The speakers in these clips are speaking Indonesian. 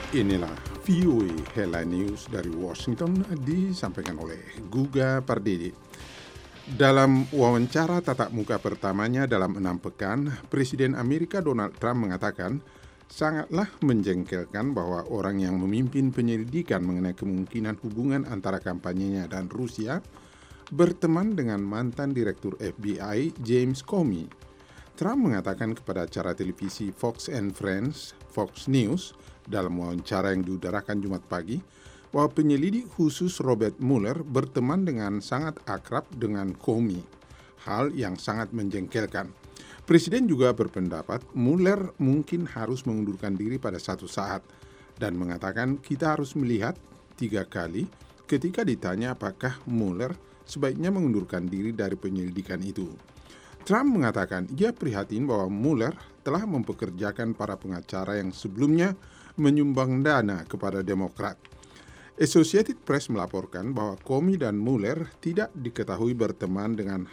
Inilah VOA Headline News dari Washington disampaikan oleh Guga Pardede. Dalam wawancara tatap muka pertamanya dalam 6 pekan, Presiden Amerika Donald Trump mengatakan sangatlah menjengkelkan bahwa orang yang memimpin penyelidikan mengenai kemungkinan hubungan antara kampanyenya dan Rusia berteman dengan mantan Direktur FBI James Comey. Trump mengatakan kepada acara televisi Fox and Friends, Fox News, dalam wawancara yang diudarakan Jumat pagi, bahwa penyelidik khusus Robert Mueller berteman dengan sangat akrab dengan Comey, hal yang sangat menjengkelkan. Presiden juga berpendapat Mueller mungkin harus mengundurkan diri pada satu saat dan mengatakan kita harus melihat 3 kali ketika ditanya apakah Mueller sebaiknya mengundurkan diri dari penyelidikan itu. Trump mengatakan ia prihatin bahwa Mueller telah mempekerjakan para pengacara yang sebelumnya menyumbang dana kepada Demokrat. Associated Press melaporkan bahwa Comey dan Mueller tidak diketahui berteman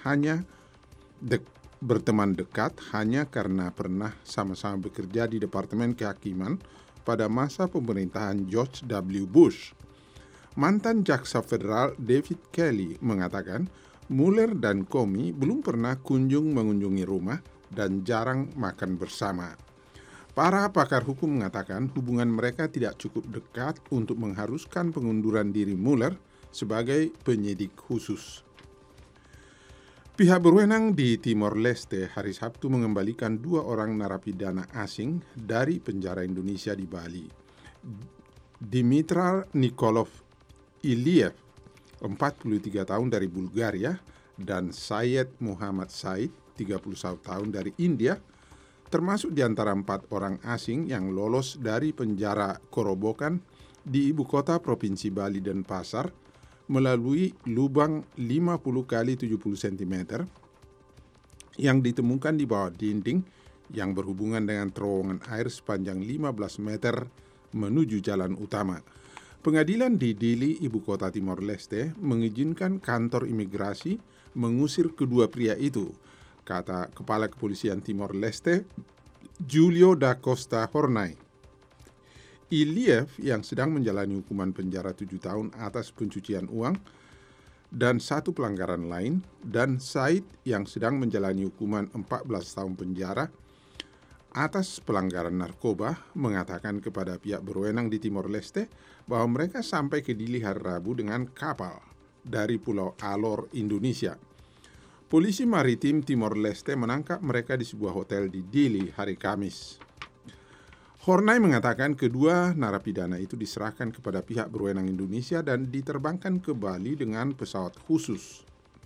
dekat hanya karena pernah sama-sama bekerja di Departemen Kehakiman pada masa pemerintahan George W. Bush. Mantan jaksa federal David Kelly mengatakan Mueller dan Comey belum pernah mengunjungi rumah dan jarang makan bersama. Para pakar hukum mengatakan hubungan mereka tidak cukup dekat untuk mengharuskan pengunduran diri Mueller sebagai penyidik khusus. Pihak berwenang di Timor Leste hari Sabtu mengembalikan 2 orang narapidana asing dari penjara Indonesia di Bali. Dimitar Nikolov Iliev, 43 tahun dari Bulgaria, dan Syed Muhammad Said, 31 tahun dari India, termasuk di antara 4 orang asing yang lolos dari penjara Korobokan di ibu kota Provinsi Bali Denpasar melalui lubang 50 kali 70 cm yang ditemukan di bawah dinding yang berhubungan dengan terowongan air sepanjang 15 meter menuju jalan utama. Pengadilan di Dili, ibu kota Timor Leste, mengizinkan kantor imigrasi mengusir kedua pria itu, kata Kepala Kepolisian Timor Leste, Julio da Costa Hornay. Iliev yang sedang menjalani hukuman penjara 7 tahun atas pencucian uang dan 1 pelanggaran lain, dan Said yang sedang menjalani hukuman 14 tahun penjara atas pelanggaran narkoba, mengatakan kepada pihak berwenang di Timor Leste bahwa mereka sampai ke Dili hari Rabu dengan kapal dari Pulau Alor, Indonesia. Polisi Maritim Timor Leste menangkap mereka di sebuah hotel di Dili hari Kamis. Hornay mengatakan kedua narapidana itu diserahkan kepada pihak berwenang Indonesia dan diterbangkan ke Bali dengan pesawat khusus.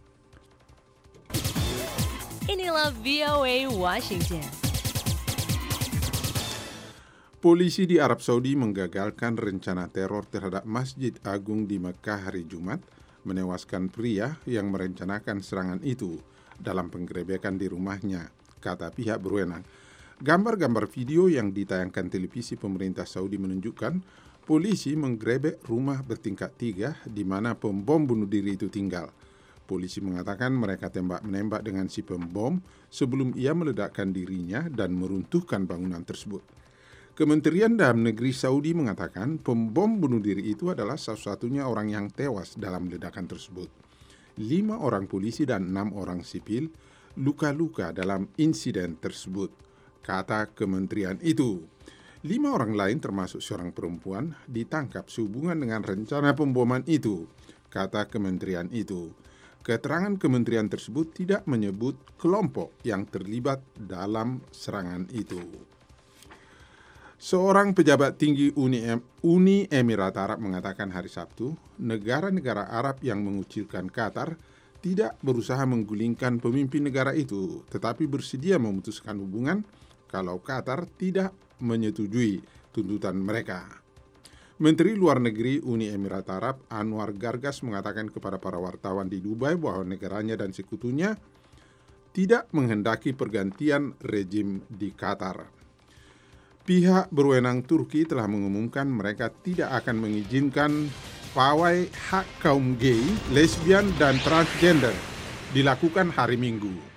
Inilah VOA Washington. Polisi di Arab Saudi menggagalkan rencana teror terhadap Masjid Agung di Mekah hari Jumat, menewaskan pria yang merencanakan serangan itu dalam penggerebekan di rumahnya, kata pihak berwenang. Gambar-gambar video yang ditayangkan televisi pemerintah Saudi menunjukkan polisi menggerebek rumah bertingkat 3 di mana pembom bunuh diri itu tinggal. Polisi mengatakan mereka tembak-menembak dengan si pembom sebelum ia meledakkan dirinya dan meruntuhkan bangunan tersebut. Kementerian Dalam Negeri Saudi mengatakan pembom bunuh diri itu adalah satu-satunya orang yang tewas dalam ledakan tersebut. 5 orang polisi dan 6 orang sipil luka-luka dalam insiden tersebut, kata kementerian itu. 5 orang lain termasuk seorang perempuan ditangkap sehubungan dengan rencana pemboman itu, kata kementerian itu. Keterangan kementerian tersebut tidak menyebut kelompok yang terlibat dalam serangan itu. Seorang pejabat tinggi Uni Emirat Arab mengatakan hari Sabtu, negara-negara Arab yang mengucilkan Qatar tidak berusaha menggulingkan pemimpin negara itu, tetapi bersedia memutuskan hubungan kalau Qatar tidak menyetujui tuntutan mereka. Menteri Luar Negeri Uni Emirat Arab Anwar Gargas mengatakan kepada para wartawan di Dubai bahwa negaranya dan sekutunya tidak menghendaki pergantian rejim di Qatar. Pihak berwenang Turki telah mengumumkan mereka tidak akan mengizinkan pawai hak kaum gay, lesbian, dan transgender dilakukan hari Minggu.